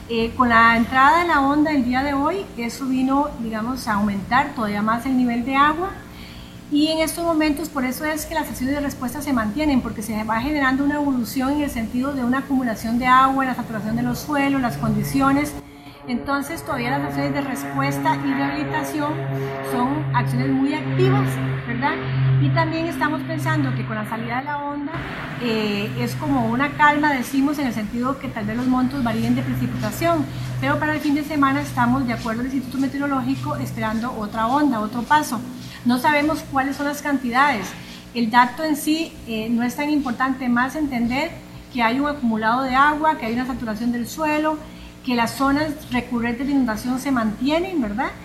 Con la entrada de la onda el día de hoy, eso vino, digamos, a aumentar todavía más el nivel de agua. Y en estos momentos, por eso es que las estaciones de respuesta se mantienen, porque se va generando una evolución en el sentido de una acumulación de agua, la saturación de los suelos, las condiciones. Entonces, todavía las acciones de respuesta y rehabilitación son acciones muy activas, ¿verdad? Y también estamos pensando que con la salida de la onda es como una calma, decimos, en el sentido que tal vez los montos varíen de precipitación, pero para el fin de semana estamos, de acuerdo al Instituto Meteorológico, esperando otra onda, otro paso. No sabemos cuáles son las cantidades. El dato en sí no es tan importante, más entender que hay un acumulado de agua, que hay una saturación del suelo, que las zonas recurrentes de inundación se mantienen, ¿verdad?